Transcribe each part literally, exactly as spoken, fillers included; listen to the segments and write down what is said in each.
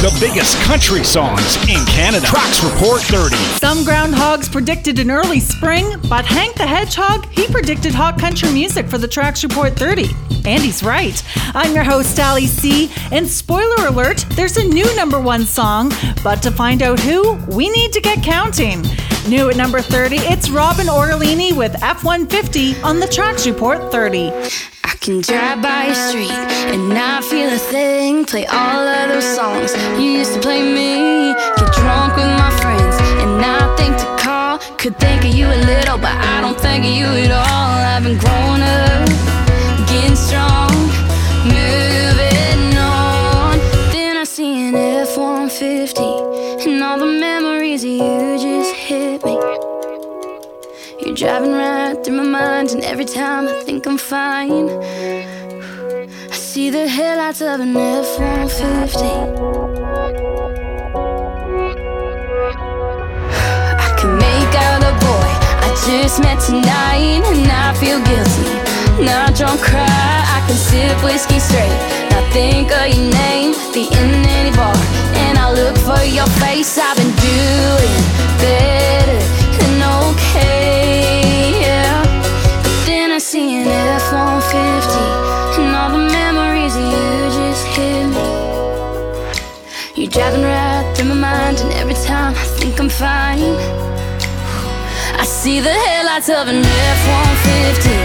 the biggest country songs in Canada. Tracks Report thirty. Some groundhogs predicted an early spring, but Hank the Hedgehog, he predicted hot country music for the Tracks Report thirty. And he's right. I'm your host, Ali C. And spoiler alert, there's a new number one song. But to find out who, we need to get counting. New at number thirty, it's Robin Orlini with F one fifty on the Tracks Report thirty. I can drive by your street and not feel a thing. Play all of those songs you used to play me. Get drunk with my friends and not think to call. Could think of you a little, but I don't think of you at all. I've been growing up, getting strong, moving on. Then I see an F one fifty and all the memories of you just hit me. You're driving right through my mind, and every time I think I'm fine, I see the headlights of an F one fifty. I can make out a boy I just met tonight, and I feel guilty, not drunk, cry. I can sip whiskey straight, not think of your name, be in any bar, and I look for your face. I've been doing better than okay, yeah. But then I see an F one fifty and all the memories of you just hit me. You're driving right through my mind, and every time I think I'm fine, I see the headlights of an F one fifty.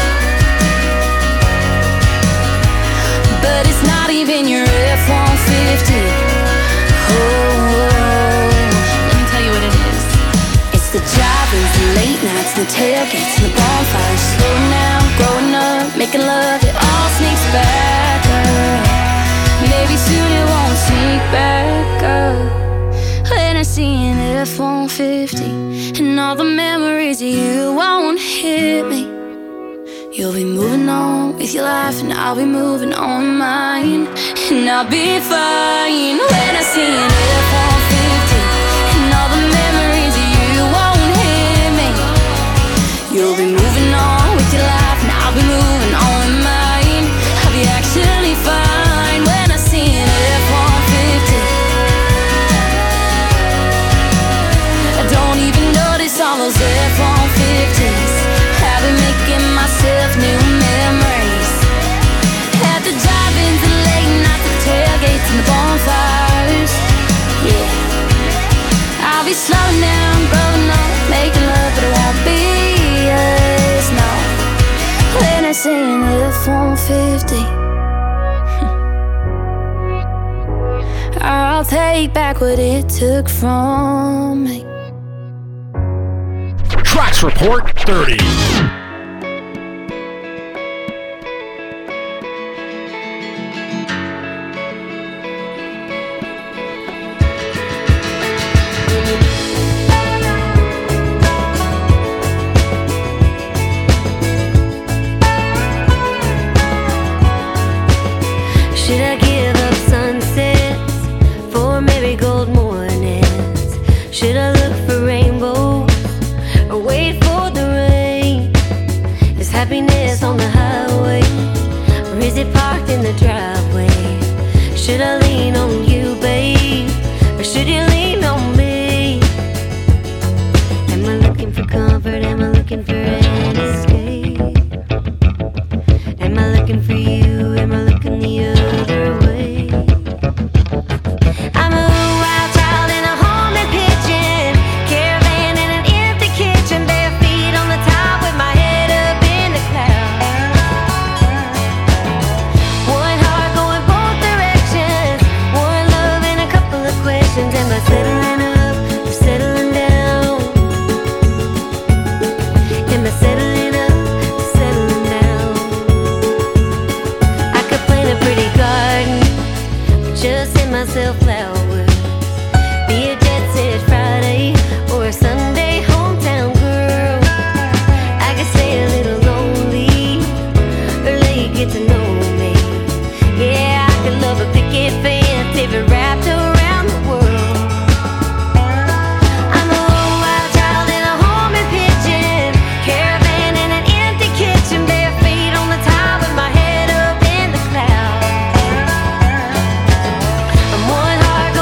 But it's not even your F one fifty. Oh, let me tell you what it is. It's the drivers, the late nights, the tailgates, and the bonfires. Slowing down, growing up, making love, it all sneaks back up. Maybe soon it won't sneak back up. When I see an F one fifty and all the memories of you won't hit me. You'll be moving on with your life, and I'll be moving on mine, and I'll be fine. When I see an F one fifty and all the memories of you won't hit me. You'll be moving on with your life, and I'll be moving on mine. I'll be actually fine when I see an F one fifty. I don't even notice all those F one fifties. I've been making myself new memories at the drive-ins, the late nights, the tailgates, and the bonfires. Yeah, I'll be slowing down, growing up, making love, but it won't be us, no. When I see an F one fifty, I'll take back what it took from me. Tracks Report thirty. Should I give up sunsets for maybe gold mornings? Should I look for rainbows or wait for the rain? Is happiness on the highway, or is it parked in the driveway? Should I lean on you, babe, or should you lean on me? Am I looking for comfort? Am I looking for an escape? Am I looking for you? Am I looking the other way? I'm a wild child in a homemade kitchen, caravan in an empty kitchen, bare feet on the top with my head up in the clouds. One heart going both directions, one love and a couple of questions. Am I settling up or settling down? Am I settling up or settling down? I could plant a pretty garden, just send myself flowers. Be a jet set Friday or a Sunday hometown girl. I could stay a little lonely or let you get to know me. Yeah, I could love a picket fence if it wrapped around the world. I'm a wild child in a homemade kitchen, caravan in an empty kitchen, bare feet on the top with my head up in the clouds. I'm one heart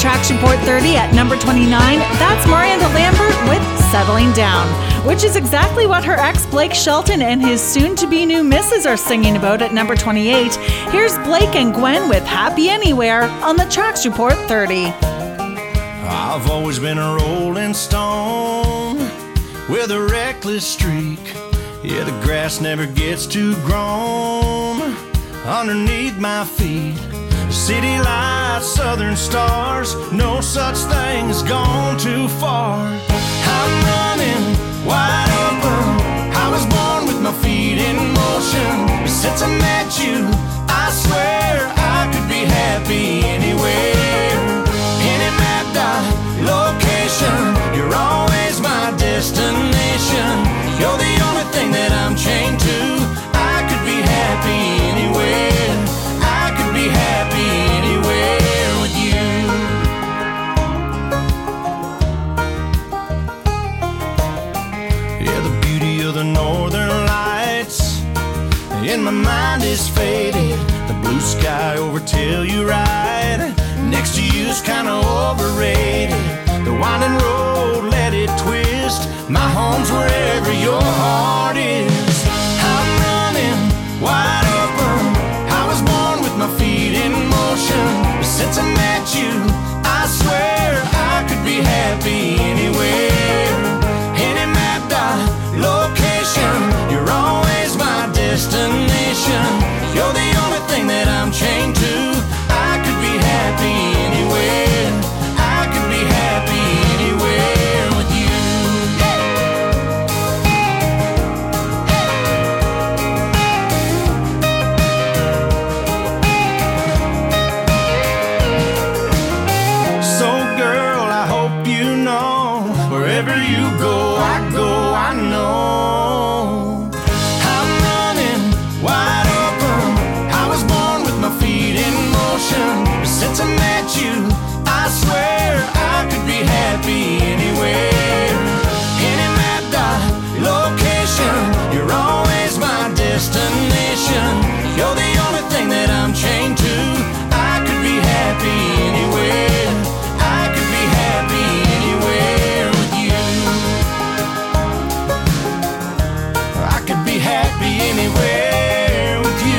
Tracks Report thirty at number twenty-nine, that's Miranda Lambert with Settling Down, which is exactly what her ex Blake Shelton and his soon-to-be new missus are singing about at number twenty-eight. Here's Blake and Gwen with Happy Anywhere on the Tracks Report thirty. I've always been a rolling stone with a reckless streak. Yeah, the grass never gets too grown underneath my feet. City lights, southern stars, no such thing as gone too far. I'm running wide open, I was born with my feet in motion. Since I met you, I swear I could be happy anywhere. Any mapped out location, you're always my destination. You're the only thing that I'm chained to. I could be happy anywhere. I could be happy anywhere with you. Yeah, the beauty of the northern lights in my mind is faded. The blue sky over Telluride next to you's kinda overrated. The winding road, let it twist. My home's wherever your heart is. I'm running wide open, I was born with my feet in motion. But since I met you, I swear I could be happy anywhere. Any mapped out location, you're always my destination. You're the only thing that I'm chained to. I could be happy anywhere. I could be happy anywhere with you. So girl, I hope you know, wherever you go, I go, I know. I'm running wide open, I was born with my feet in motion. But since I met you, I swear I could be happy anywhere. Any mapped out location, you're always my destination. You're the only thing that I'm chained to. I could be happy anywhere. I could be happy anywhere with you. I could be happy anywhere with you.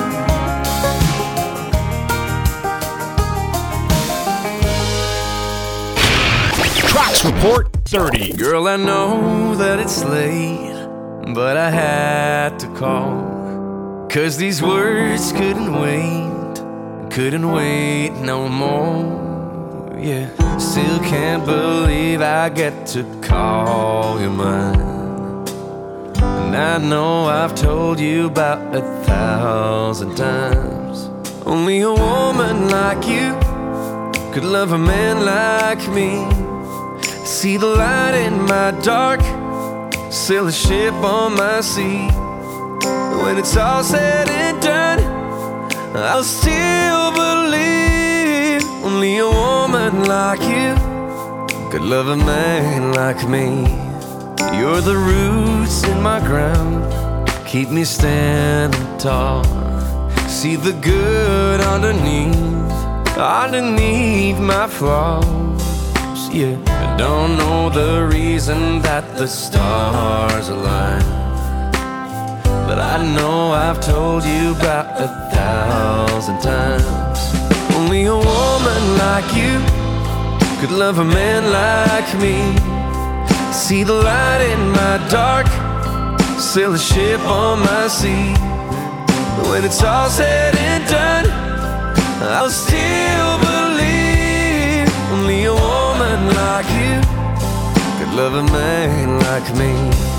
Tracks Report thirty. Girl, I know that it's late, but I had to call. Cause these words couldn't wait, couldn't wait no more. Yeah, still can't believe I get to call you mine. And I know I've told you about a thousand times. Only a woman like you could love a man like me. See the light in my dark, sail a ship on my sea. When it's all said and done, I'll still believe only a woman like you could love a man like me. You're the roots in my ground, keep me standing tall. See the good underneath, underneath my flaws. Yeah, I don't know the reason that the stars align, but I know I've told you about a thousand times. Only a woman like you could love a man like me. See the light in my dark, sail a ship on my sea. When it's all said and done, I'll still believe only a woman like you could love a man like me.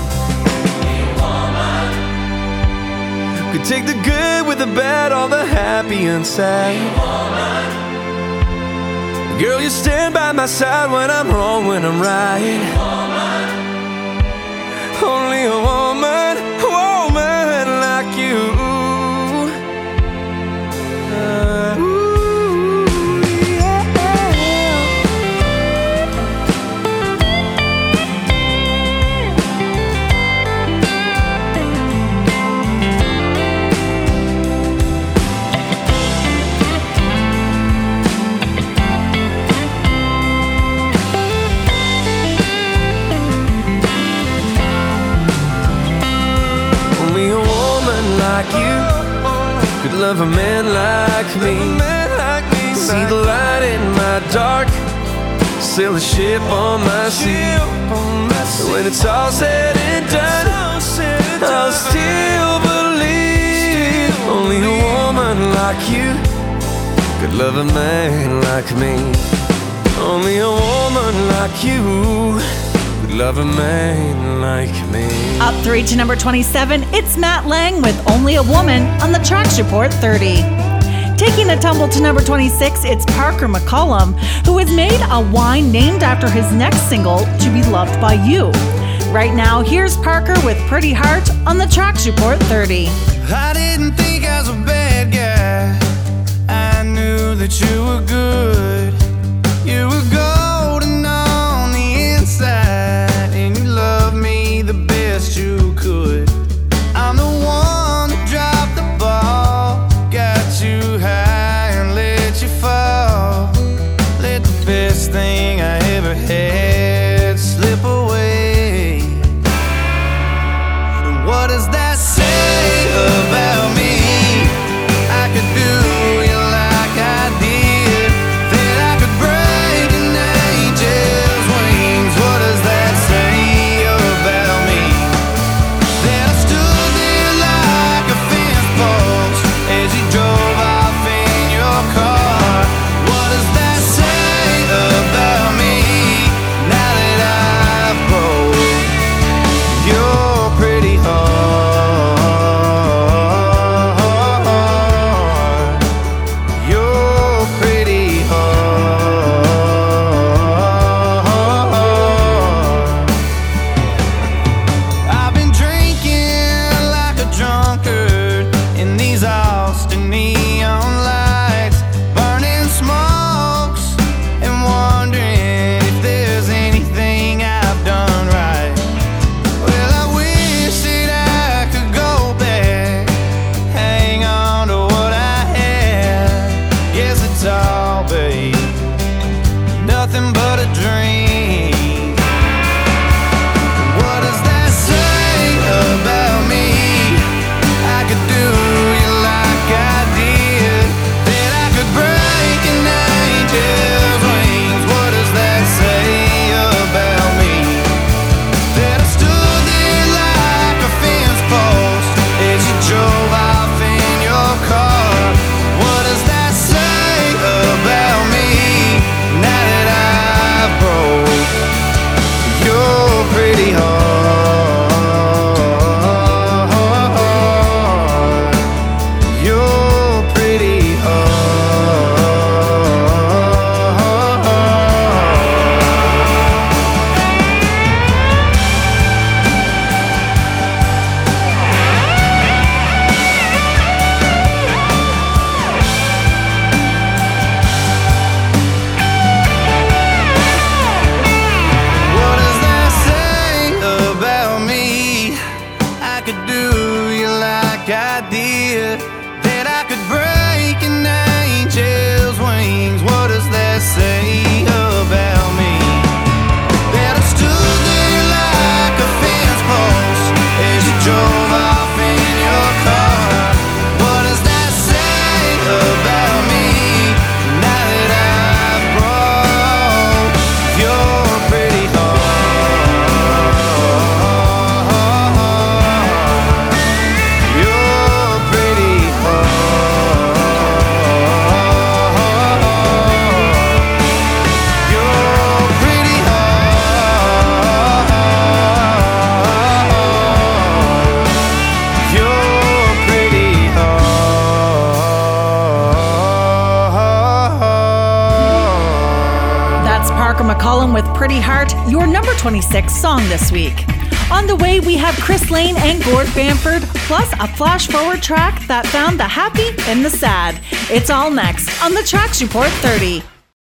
Could take the good with the bad, all the happy and sad. Girl, you stand by my side when I'm wrong, when I'm right. Only a woman, woman like you. Uh, ooh, yeah. love a man like me. See the light in my dark, sail a ship on my sea. When it's all said and done, I'll still believe only a woman like you could love a man like me. Only a woman like you could love a man like me. Up three to number twenty-seven, it's Matt Lang with Only a Woman on the Tracks Report thirty. Taking a tumble to number twenty-six, it's Parker McCollum, who has made a wine named after his next single, To Be Loved by You. Right now, here's Parker with Pretty Heart on the Tracks Report thirty. I didn't think I was a bad guy. I knew that you were good. You were golden on the inside, and you loved me the best you could. I'm the one that dropped the ball, got you high and let you fall. Let the best thing I ever had slip away. And what does that say about me? I could do you like I did, then I could break an angel's wings. What does that say about me? Then I stood there like a fence post as you drove off in your car. What does that say about me now that I've broke your pretty heart? Your pretty heart. I've been drinking like a drunkard in these Austin neon lights, burning smokes and wondering if there's anything I've done right. Well, I wish that I could go back, hang on to what I had. Guess it's all, babe, nothing but a dream. What does that say about me? I could do you like I did, then I could break an angel's wings. What does that say about me? That I stood there like a fence post as you drove off in your car. What does that say about me now that I've broke your pretty heart? Your pretty heart. What does that say about me? I could do you like I did, that I could break an angel's wings. What does that say about me? That I stood there like a fence post as you drove off in your car. What does that say about me now that I've broke your pretty heart? Your pretty heart. Your pretty heart. Your pretty heart. That's Parker McCollum with Pretty Heart, your number twenty-six song this week. On the way, we have Chris Lane and Gord Bamford, plus a flash forward track that found the happy and the sad. It's all next on the Tracks Report thirty.